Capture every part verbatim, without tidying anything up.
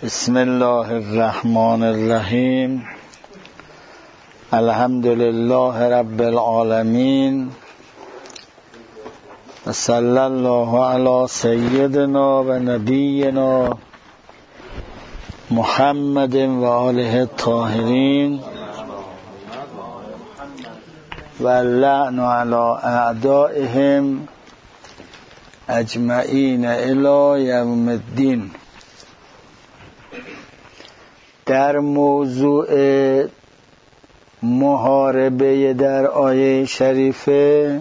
بسم الله الرحمن الرحیم. الحمد لله رب العالمین و صلی الله علی سیدنا و نبینا محمد و آله الطاهرین و اللعن علی اعدائهم اجمعین الی یوم الدین. در موضوع محاربه در آیه شریفه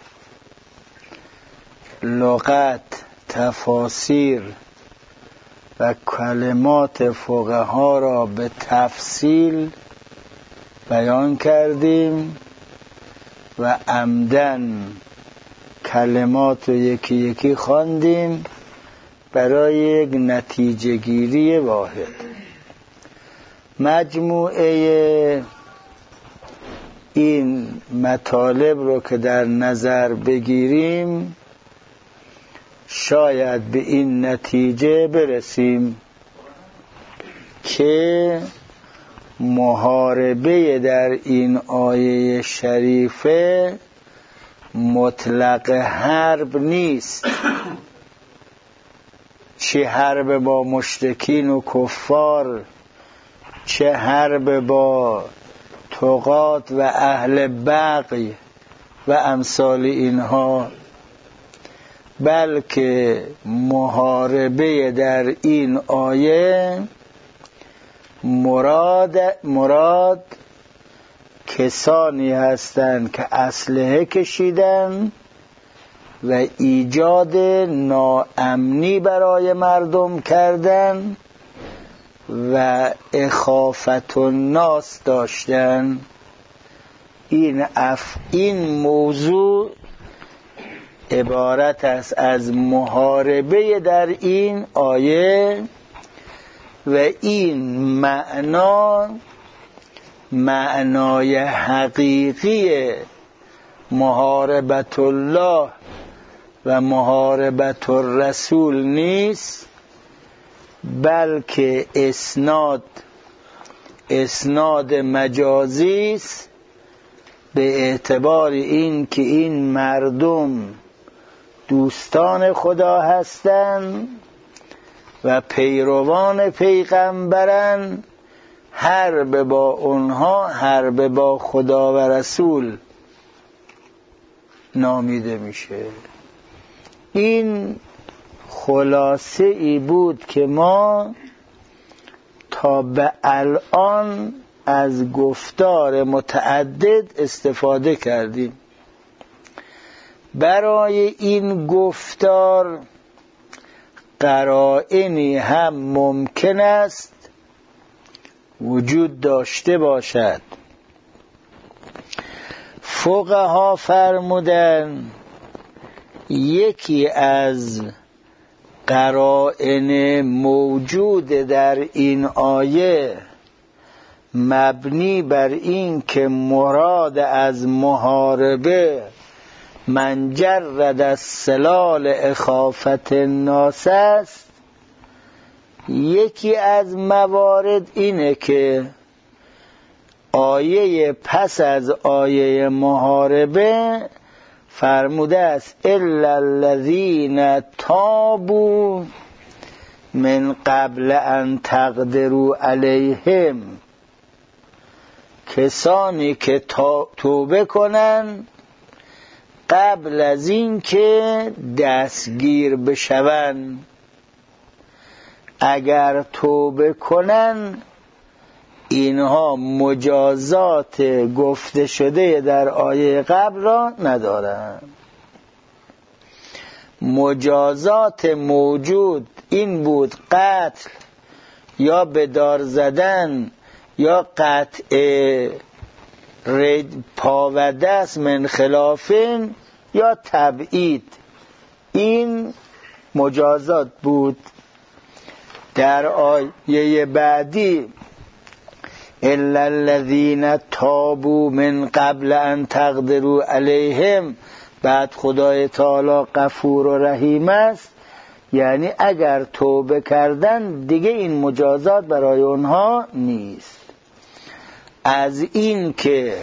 لغت، تفاسیر و کلمات فقها را به تفصیل بیان کردیم و عمدن کلمات رو یکی یکی خواندیم برای یک نتیجه گیری واحد. مجموعه این مطالب رو که در نظر بگیریم شاید به این نتیجه برسیم که محاربه در این آیه شریفه مطلق حرب نیست، چه حرب با مشرکین و کفار، چه حرب با طغات و اهل بغی و امثال اینها، بلکه محاربه در این آیه مراد مراد کسانی هستند که اسلحه کشیدن و ایجاد ناامنی برای مردم کردن و اخافت الناس داشتن. این اف این موضوع عبارت است از محاربه در این آیه و این معنا معنای حقیقی محاربت الله و محاربت الرسول نیست، بلکه اسناد اسناد مجازی است به اعتبار این که این مردم دوستان خدا هستند و پیروان پیغمبرن، حرب با اونها حرب با خدا و رسول نامیده میشه. این خلاصه ای بود که ما تا به الان از گفتار متعدد استفاده کردیم. برای این گفتار قرائنی هم ممکن است وجود داشته باشد. فقها فرمودن یکی از قرائن موجود در این آیه مبنی بر این که مراد از محاربه من جرد از سلال اخافت الناس است. یکی از موارد اینه که آیه پس از آیه محاربه فرموده است الا الذین تابوا من قبل ان تقدروا علیهم، کسانی که توبه کنن قبل از این که دستگیر بشون. اگر توبه کنن اینها مجازات گفته شده در آیه قبل را ندارند. مجازات موجود این بود قتل یا به دار زدن یا قطع پا و دست من خلافین یا تبعید. این مجازات بود. در آیه بعدی الا الذین تابوا من قبل ان تقدروا علیهم، بعد خدای تعالی غفور و رحیم است، یعنی اگر توبه کردن دیگه این مجازات برای اونها نیست. از این که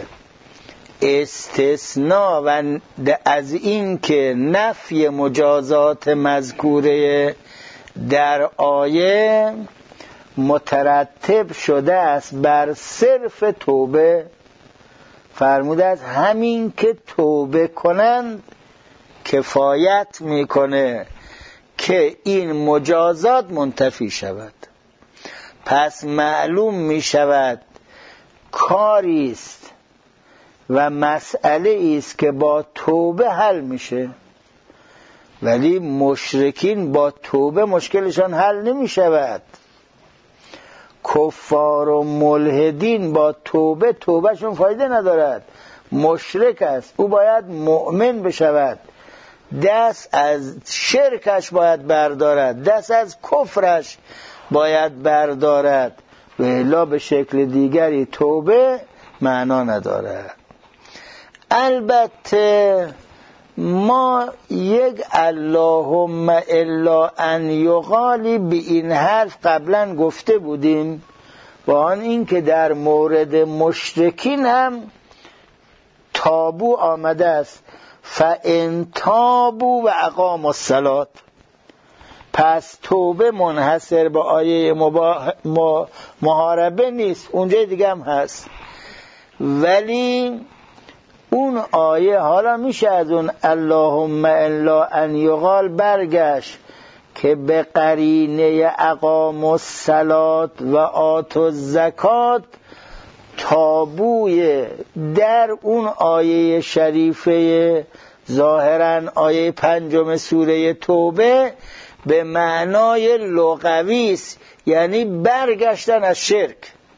استثناء و از این که نفی مجازات مذکوره در آیه مترتب شده است بر صرف توبه، فرموده است همین که توبه کنند کفایت میکنه که این مجازات منتفی شود. پس معلوم میشود کاری است و مسئله است که با توبه حل میشه، ولی مشرکین با توبه مشکلشان حل نمی شود. کفار و ملحدین با توبه توبهشون فایده ندارد، مشرک است، او باید مؤمن بشود، دست از شرکش باید بردارد، دست از کفرش باید بردارد، و الا به شکل دیگری توبه معنا ندارد. البته ما یک اللهم الا ان یقالی به این حرف قبلا گفته بودیم، با آن این که در مورد مشرکین هم تابو آمده است، فان تابوا و اقاموا الصلاة. پس توبه منحصر به آیه مبا... محاربه نیست، اونجا دیگه هم هست، ولی اون آیه حالا میشه از اون اللهم الا ان یقال برگشت که به قرینه اقام الصلاة و آتوا الزکات تابوی در اون آیه شریفه ظاهرا آیه پنجم سوره توبه به معنای لغوی است، یعنی برگشتن از شرک.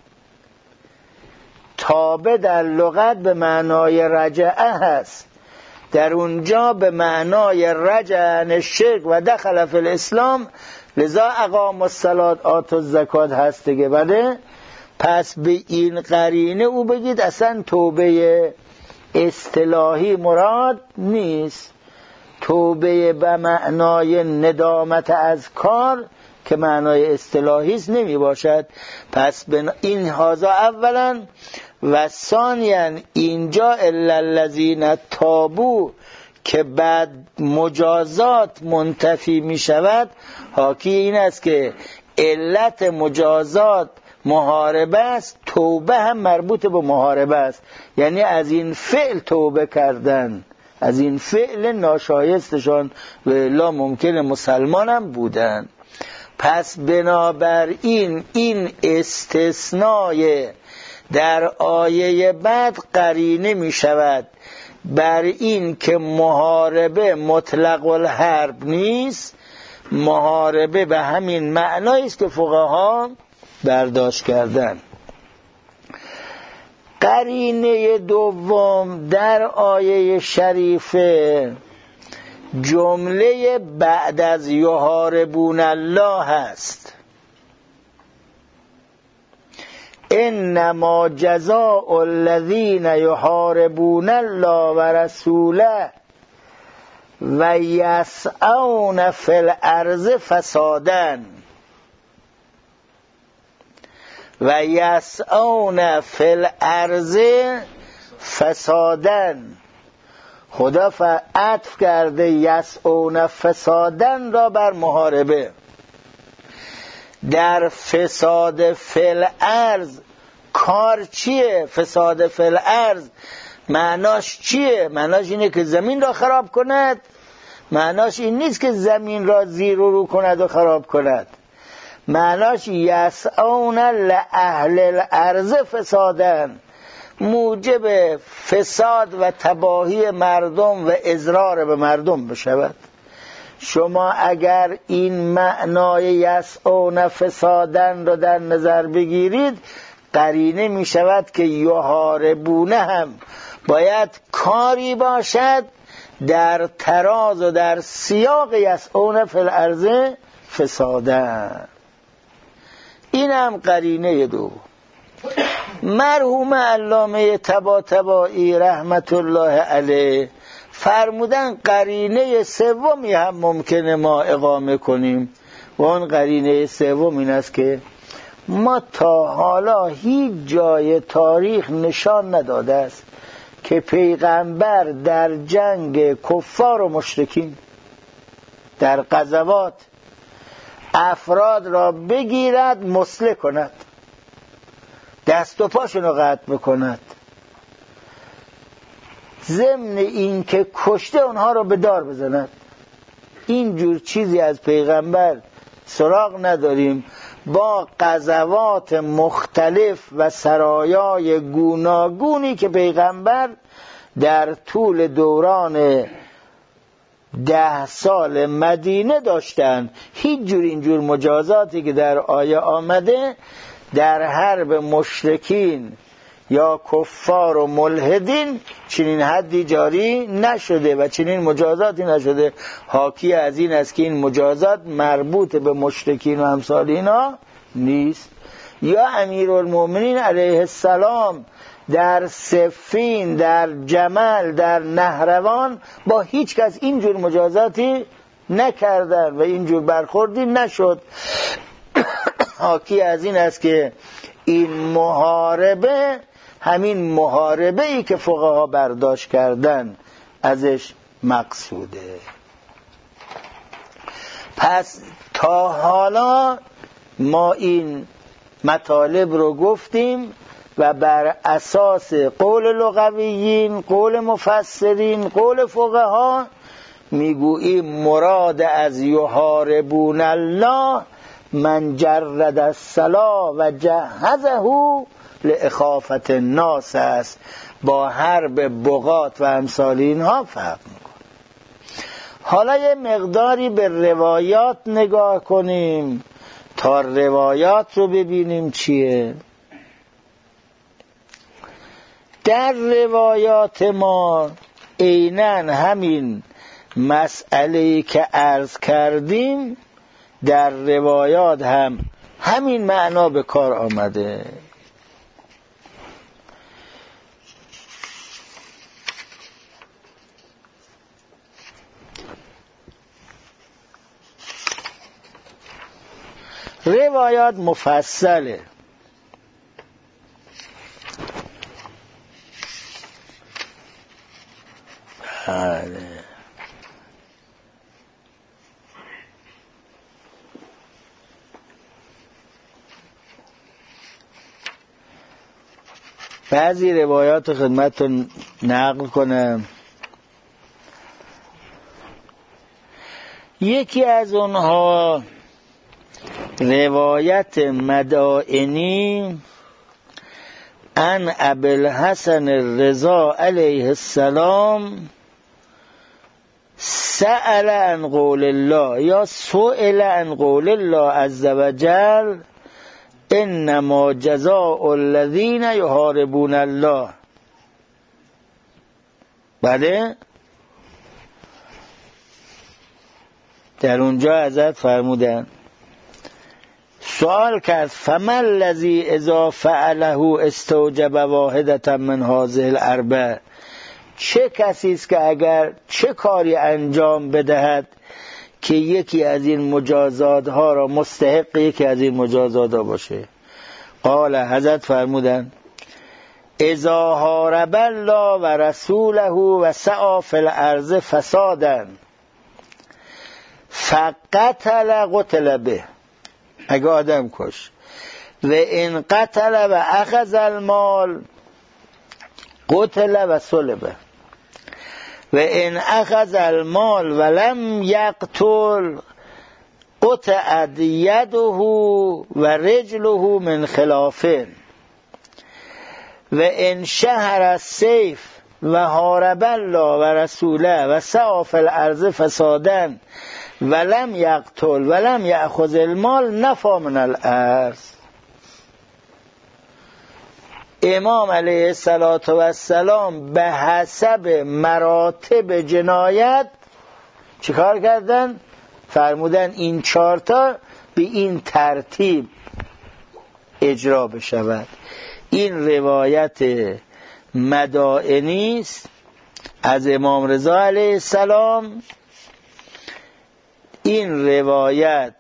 تابه در لغت به معنای رجعه هست، در اونجا به معنای رجعن الشرک و دخل فی الاسلام، لذا اقام الصلاة آتوا الزکات هست دیگه. بله، پس به این قرینه او بگید اصلا توبه اصطلاحی مراد نیست، توبه به معنای ندامت از کار که معنای اصطلاحی است نمی باشد. پس این هازا اولا و ثانیا اینجا الا الذین تابوا که بعد مجازات منتفی می شود، حاکی این است که علت مجازات محاربه است، توبه هم مربوط به محاربه است، یعنی از این فعل توبه کردن، از این فعل ناشایستشان و الا ممکن مسلمان هم بودن. پس بنابراین این استثنای در آیه بعد قرینه می شود بر این که محاربه مطلق الحرب نیست، محاربه به همین معنایی است که فقها برداشت کردن. قرینه دوم در آیه شریفه جمله بعد از یحاربون الله هست. انما جزاء الذین یحاربون الله و رسوله و یسعون فی الارض فسادا و یسعون فی الارض فسادا. خدا عطف کرده یسعون فسادن را بر محاربه. در فساد فی الارض کار چیه؟ فساد فی الارض معناش چیه؟ معناش اینه که زمین را خراب کند؟ معناش این نیست که زمین را زیر و رو کند و خراب کند. معناش یسعون لأهل الارض فسادن، موجب فساد و تباهی مردم و اضرار به مردم بشود. شما اگر این معنای یسعون فسادن رو در نظر بگیرید، قرینه می شود که یحاربونه هم باید کاری باشد در تراز و در سیاق یسعون فی الارض فسادن. این هم قرینه دو. مرحوم علامه طباطبایی رحمت الله علیه فرمودن قرینه سومی هم ممکنه ما اقامه کنیم و اون قرینه سوم این است که ما تا حالا هیچ جای تاریخ نشان نداده است که پیغمبر در جنگ کفار و مشرکین در غزوات افراد را بگیرد مسله کند، دست و پاشون رو قطع بکند، ضمن این که کشته اونها رو به دار بزند. اینجور چیزی از پیغمبر سراغ نداریم. با غزوات مختلف و سرایای گوناگونی که پیغمبر در طول دوران ده سال مدینه داشتن، هیچ جور اینجور مجازاتی که در آیه آمده در حرب مشرکین یا کفار و ملحدین چنین حدی جاری نشده و چنین مجازاتی نشده. حاکی از این است که این مجازات مربوط به مشرکین و امثال اینا نیست. یا امیرالمومنین علیه السلام در صفین، در جمل، در نهروان با هیچ کس اینجور مجازاتی نکردن و اینجور برخوردی نشد. حاکی از این است که این محاربه همین محاربه ای که فقها برداشت کردن ازش مقصوده. پس تا حالا ما این مطالب رو گفتیم و بر اساس قول لغویین، قول مفسرین، قول فقها میگوییم مراد از یحاربون الله من جرد السلاح و جهزه لاخافة الناس است. با حرب بغات و امثال اینها فرق میکنه. حالا یه مقداری به روایات نگاه کنیم تا روایات رو ببینیم چیه. در روایات ما عیناً همین مسئله‌ای که عرض کردیم در روایات هم همین معنا به کار آمده. روایات مفصله. بله. بعضی روایات خدمتتون نقل کنم. یکی از اونها روایت مدائنی عن ابوالحسن الرضا علیه السلام سأل عن قول الله یا سئل عن قول الله عز وجل انما جزاء الذین یحاربون الله. بله، در اونجا حضرت فرمودن، سوال کرد فما الذی اذا فعله استوجب واحدة من هذه الاربع، چه کسی است که اگر چه کاری انجام بدهد که یکی از این مجازات ها را مستحق یکی از این مجازات ها باشه. قال، حضرت فرمودن اذا حارب الله و رسوله و سعی فی الارض فسادا فقتل قتل به، اگه آدم کش، و این قتل و اخذ المال قتل و صلبه، و این اخذ المال ولم یقتل قطعت یده و رجله من خلافه، و این شهر السیف و حارب الله و رسوله و سعی فی الارض فسادا ولم یقتل ولم یأخذ المال نفی من الارض. امام علیه السلام به حسب مراتب جنایت چیکار کردن؟ فرمودن این چهارتا به این ترتیب اجرا بشود. این روایت مدائنی است از امام رضا علیه السلام این روایت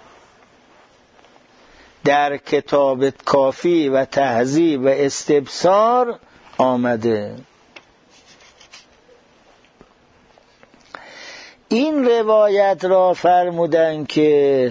در کتاب کافی و تهذیب و استبصار آمده. این روایت را فرمودن که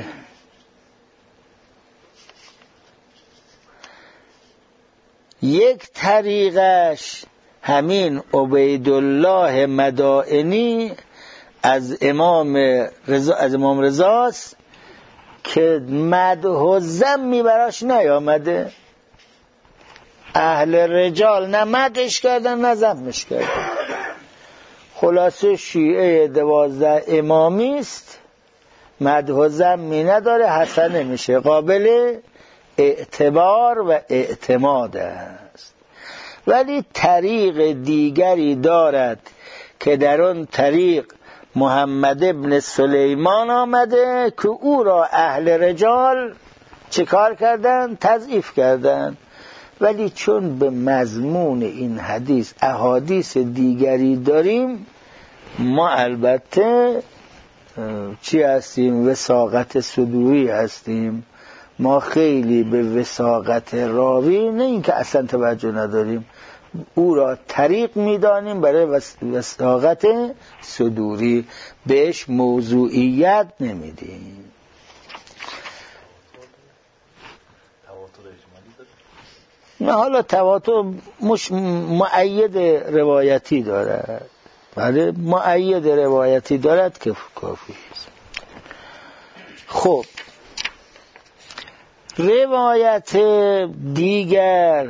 یک طریقش همین عبیدالله مدائنی از امام رضا از امام رضاست که مدح و ذمی براش نیامده. اهل رجال نه مدحش کردن نه ذمش کردن. خلاصه شیعه دوازده امامی است، مدح و ذمی نداره، حسنه میشه، قابل اعتبار و اعتماد است. ولی طریق دیگری دارد که در اون طریق محمد ابن سلیمان آمده که او را اهل رجال چه کار کردن؟ تضعیف کردن. ولی چون به مضمون این حدیث احادیث دیگری داریم، ما البته چی هستیم؟ وثاقت صدوری هستیم. ما خیلی به وثاقت راوی نه این که اصلا توجه نداریم، او را طریق میدانیم برای وثاقت صدوری، بهش موضوعیت نمیدیم. نه حالا تواتر مش مؤید روایتی دارد، بله مؤید روایتی دارد که کافی است. خب روایت دیگر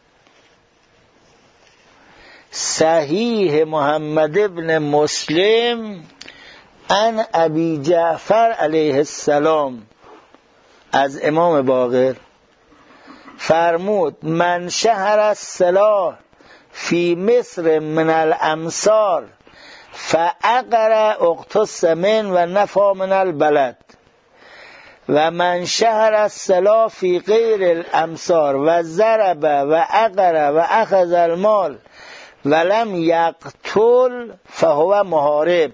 صحیح محمد ابن مسلم عن ابی جعفر علیه السلام از امام باقر فرمود: من شهر الصلاة فی مصر من الامصار فاقرأ اقتص من و نفا من البلد و من شهر الصلاة فی غیر الامصار و ضرب و اقرأ و اخذ المال ولم یقتل فهو محارب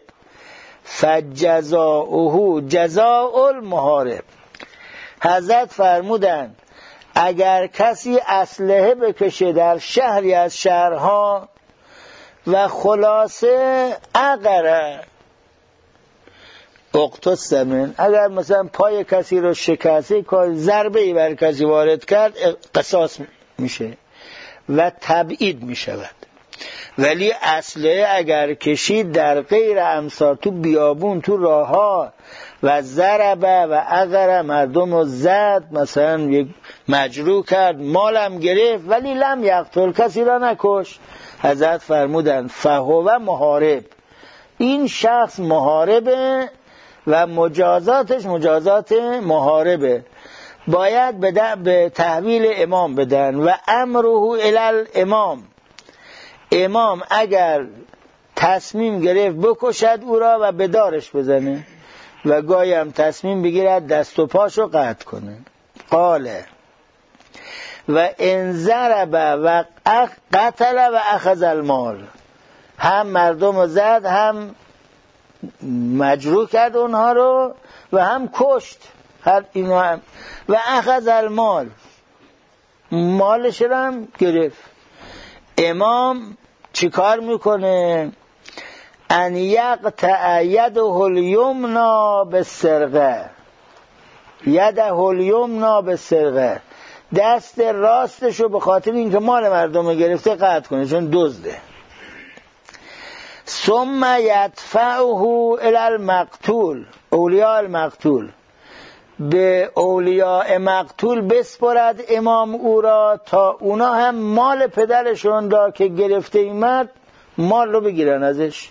فجزاؤه جزاء المحارب. حضرت فرمودند اگر کسی اسلحه بکشه در شهری از شهرها و خلاصه اقره اقتص من، اگر مثلا پای کسی رو شکسته، ضربه ای بر کسی وارد کرد، قصاص میشه و تبعید میشود. ولی اسلحه اگر کشید در غیر امصار، تو بیابون، تو راه ها، و ضربه و اقره مردم رو زد، مثلا یک مجروح کرد، مالم گرفت، ولی لم یقتل، کسی را نکش، حضرت فرمودند فهو محارب، این شخص محاربه و مجازاتش مجازات محاربه، باید به تحویل امام بدن. و امره الی الامام، امام اگر تصمیم گرفت بکشد او را و به دارش بزنه و گاهی هم تصمیم بگیرد دست و پاشو قطع کنه. قاله و ان ضرب و قتل و اخذ المال، هم مردم رو زد، هم مجروح کرد اونها رو و هم کشت، هر اینا هم، و اخذ المال، مالش رو هم گرفت. امام چی کار میکنه؟ ان یقطع یده الیمنا بالسرقه، یده الیمنا بالسرقه، دست راستشو به خاطر اینکه مال مردم گرفته قطع کنه، چون دزده. ثم یدفعه الی المقتول، اولیاء المقتول، به اولیاء مقتول بسپرد امام او را تا اونا هم مال پدرشون را که گرفته ایمد مال رو بگیرن ازش.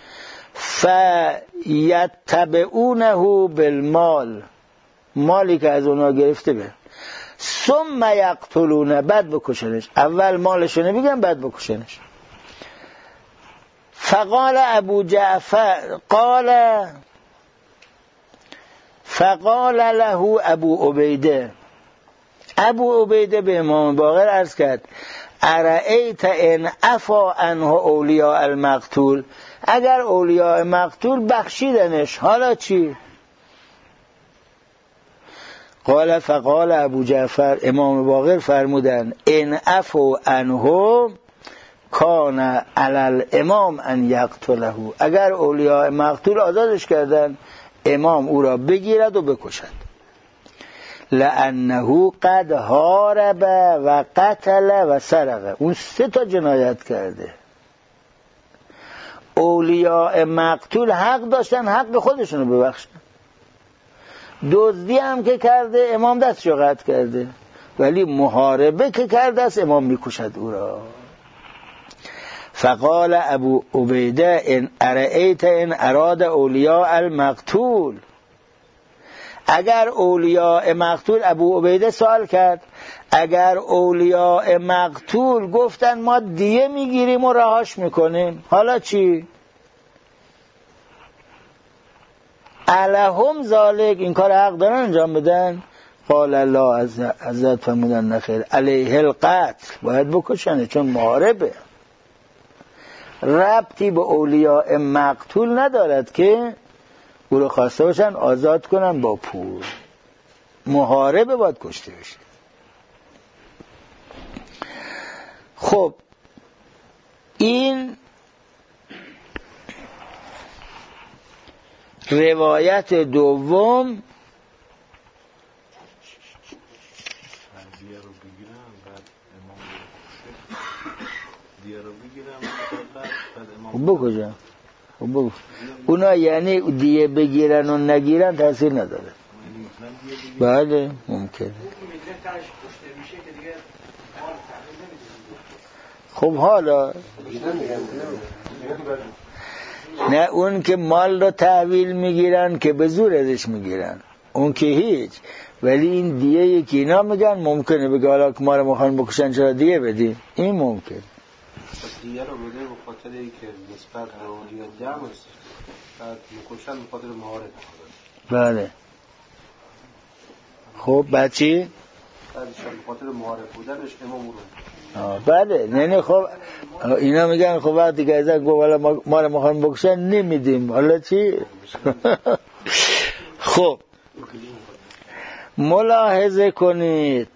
فیتبعونه بالمال، مالی که از اونا گرفته به. ثم یقتلونه، بعد بکشنش، اول مالشو نمیگن بعد بکشنش. فقال ابو جعفر قال فقال له ابو عبیده، ابو عبیده به امام باقر عرض کرد: ارأیت ان عفا عنه اولیاء المقتول، اگر اولیاء مقتول بخشیدنش حالا چی؟ قال فقال ابو جعفر، امام باقر فرمودن ان عفو عنه کان علی الامام ان یقتله، اگر اولیاء مقتول آزادش کردن امام او را بگیرد و بکشد. لانه قد حارب و قتل و سرق، اون سه تا جنایت کرده. اولیاء مقتول حق داشتن حق خودشونو ببخشن، دزدی هم که کرده امام دستشو قطع کرده، ولی محاربه که کرده است امام میکشد او را. فقال ابو عبیده ان ارأیت ان اراد اولیاء المقتول، اگر اولیاء مقتول، ابو عبیده سوال کرد، اگر اولیاء مقتول گفتن ما دیه میگیریم و رهاش میکنیم حالا چی؟ الهم ذالک، این کار حق دارن انجام بدن؟ قال الله عز عزت فرمودن نخیر، علیه القتل، باید بکشنه چون محاربه. ربطی به اولیاء مقتول ندارد که او رو خواسته باشن آزاد کنن با پول، محاربه باید کشته بشه. خب این روایت دوم بکجا بگو اونا یعنی دیه بگیرن و نگیرن تاثیر نداره. بله ممکنه. خب حالا نه اون که مال رو تحویل میگیرن که به زور ازش میگیرن اون که هیچ، ولی این دیه یکی اینا میگن ممکنه بگه حالا که ما رو میخوان بکشن چرا دیه بدیم، این ممکن. دیگه رو بده به خاطر اینکه نسبت به اولیاء جمع است، بعد میکشن به خاطر محارب. بله. خب بعد چی؟ بعدش به خاطر محارب بودنش امام رو. بله نه نه خب اینا میگن خب وقتی که ازن گفت حالا ما, ما رو میخوان بکشن نمیدیم، حالا چی؟ خب ملاحظه کنید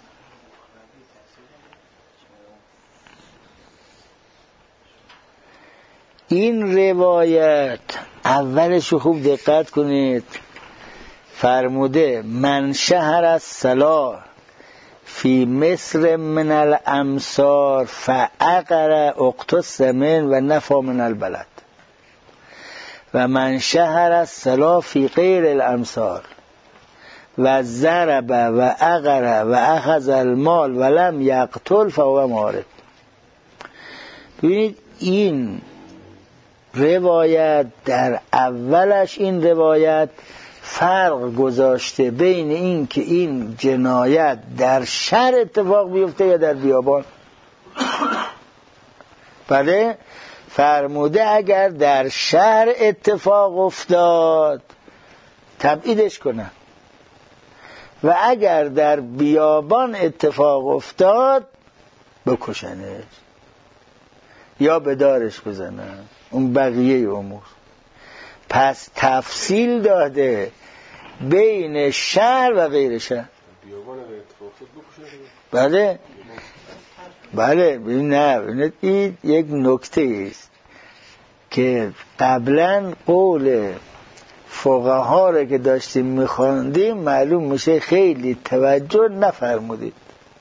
این روایت اولشو خوب دقت کنید، فرموده من شهر الصلاة فی مصر من الامصار فاقر اقتص من و نفا من البلد و من شهر الصلاة فی غیر الامصار و ضرب و اقر و اخذ المال و لم یقتل فهو محارب. ببینید این روایت در اولش این روایت فرق گذاشته بین این که این جنایت در شهر اتفاق بیفته یا در بیابان. بله فرموده اگر در شهر اتفاق افتاد تبعیدش کنن و اگر در بیابان اتفاق افتاد بکشنش یا به دارش بزنن، اون بقیه امور. پس تفصیل داده بین شهر و غیر شهر. بله بله نه این یک نکته است که قبلا قول فقها را که داشتیم میخواندیم معلوم میشه خیلی توجه نفرمودید.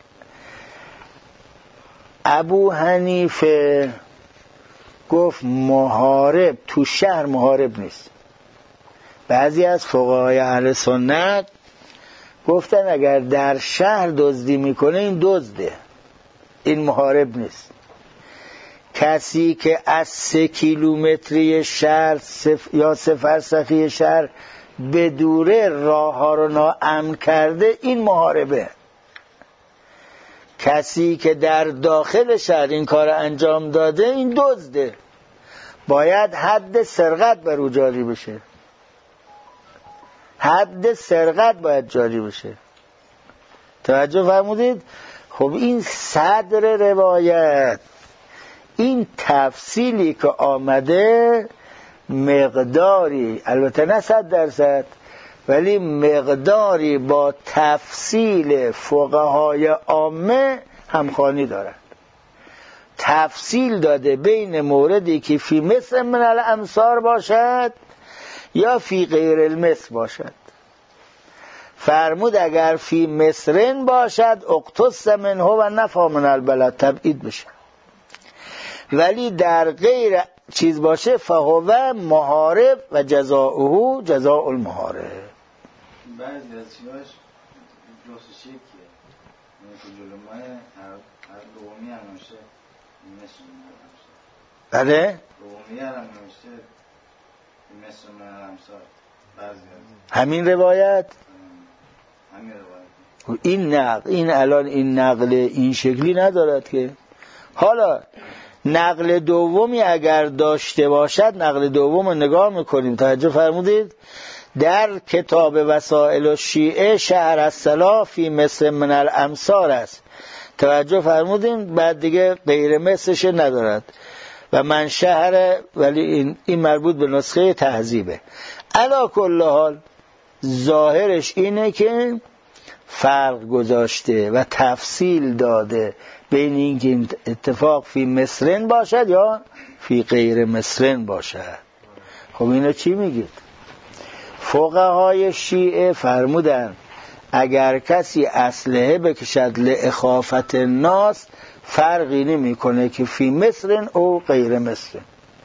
ابو حنیفه گفت محارب تو شهر محارب نیست. بعضی از فقهای اهل سنت گفتن اگر در شهر دزدی میکنه این دزده، این محارب نیست. کسی که از سه کیلومتری شهر سف یا سه فرسخی شهر به دوره راه ها رو ناامن کرده این محاربه. کسی که در داخل شهر این کار انجام داده این دزده، باید حد سرقت بر او جاری بشه، حد سرقت باید جاری بشه. توجه فرمودید؟ خب این صدر روایت، این تفصیلی که آمده مقداری، البته نه صد درصد، ولی مقداری با تفصیل فقهای عامه همخوانی دارد. تفصیل داده بین موردی که فی مصر من الامصار باشد یا فی غیر المصر باشد. فرمود اگر فی مصرن باشد اقتص منه و نفا من البلد، تبعید بشه. ولی در غیر چیز باشه فهو محارب و جزاؤه جزاء المحارب. بعضی از چیزاش جوش شکیه، یعنی که جلو ماه هر دومی هم نوشته مثل من الامصار. بله؟ دومی هم نوشته مثل من الامصار. بعضی از همین روایت؟ همین روایت. این نقل، این الان این نقل این شکلی ندارد که. حالا نقل دومی اگر داشته باشد، نقل دوم رو نگاه میکنیم. توجه فرمودید؟ در کتاب وسائل الشیعه شهر الصلاح فی مصر من الامصار است. توجه فرمودیم؟ بعد دیگه غیر مصرش ندارد و من شهر، ولی این, این مربوط به نسخه تهذیبه. علی کل حال ظاهرش اینه که فرق گذاشته و تفصیل داده بین اینکه این اتفاق فی مصرن باشد یا فی غیر مصرن باشد. خب اینو چی میگید؟ فقهای شیعه فرمودن اگر کسی اسلحه بکشد لاخافت الناس فرقی نمی کنه که فی مصرن او غیر مصرن،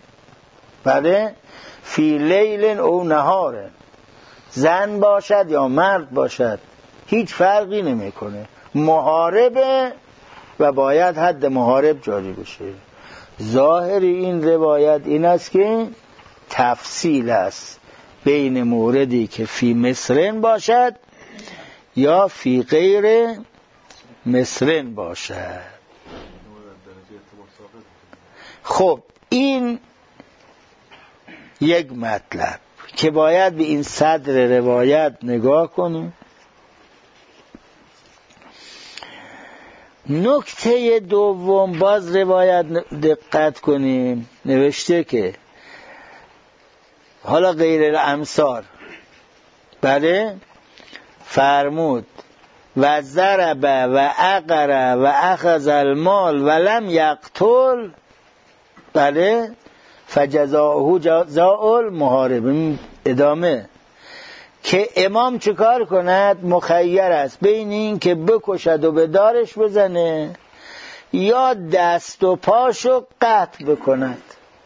بله، فی لیل او نهارن، زن باشد یا مرد باشد هیچ فرقی نمی کنه، محاربه و باید حد محارب جاری بشه. ظاهر این روایت این است که تفصیل است بین موردی که فی مصرن باشد یا فی غیر مصرن باشد. خب این یک مطلب که باید به این صدر روایت نگاه کنیم. نکته دوم، باز روایت دقت کنیم، نوشته که حالا غیر الامصار، بله، فرمود و ضرب و عقر و اخذ المال و لم یقتل، بله، فجزاؤه جزاء المحارب. ادامه که امام چه کار کند؟ مخیر است بین این که بکشد و به دارش بزنه یا دست و پاشو قطع بکند.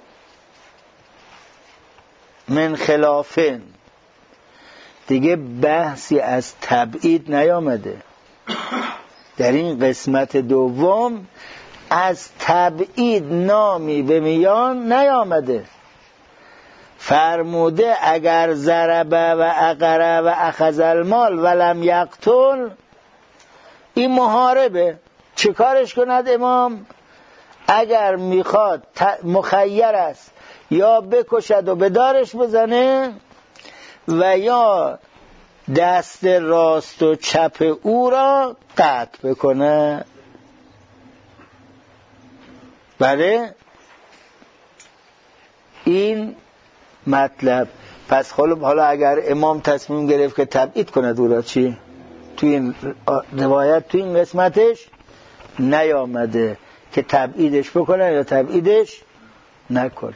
من خلافن دیگه بحثی از تبعید نیامده. در این قسمت دوم از تبعید نامی به میان نیامده. فرموده اگر ضرب و عقر و اخذ المال ولم یقتل، این محاربه. چه کارش کند امام؟ اگر میخواد مخیر است یا بکشد و به دارش بزنه و یا دست راست و چپ او را قطع بکنه. بله، این مطلب. پس حالا اگر امام تصمیم گرفت که تبعید کند او را، چی؟ توی این روایت توی این قسمتش نیامده که تبعیدش بکنن یا تبعیدش نکنن.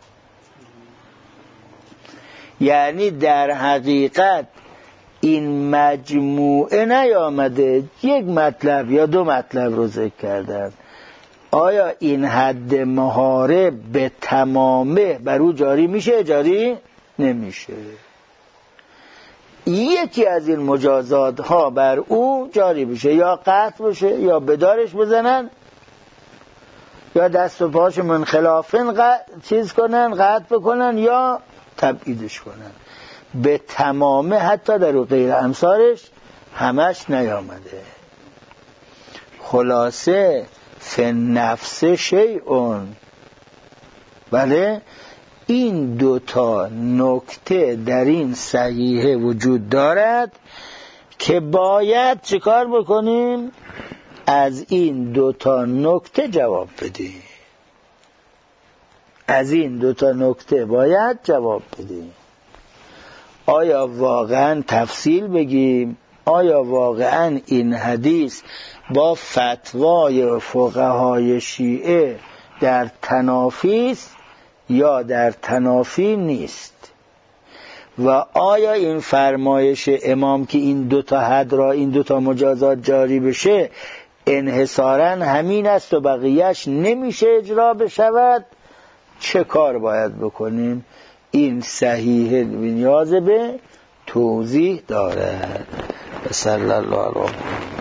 یعنی در حقیقت این مجموعه نیامده، یک مطلب یا دو مطلب رو ذکر کردن. آیا این حد محارب به تمامه بر او جاری میشه؟ جاری نمیشه. یکی از این مجازات ها بر او جاری بشه، یا قطع بشه یا بدارش بزنن یا دست و پاش من خلافن قطع چیز کنن، قطع بکنن یا تبعیدش کنن. به تمامه حتی در غیر امثالش همش نیامده. خلاصه فنفس شیئون. بله، این دوتا نکته در این صحیحه وجود دارد که باید چیکار بکنیم؟ از این دوتا نکته جواب بدی. از این دوتا نکته باید جواب بدی. آیا واقعا تفصیل بگیم؟ آیا واقعا این حدیث با فتوای فقهای شیعه در تنافی است یا در تنافی نیست؟ و آیا این فرمایش امام که این دوتا حد را، این دوتا مجازات جاری بشه انحصاراً همین است و بقیهش نمیشه اجرا بشود؟ چه کار باید بکنیم؟ این صحیح نیاز به توضیح دارد. صلی الله علیه و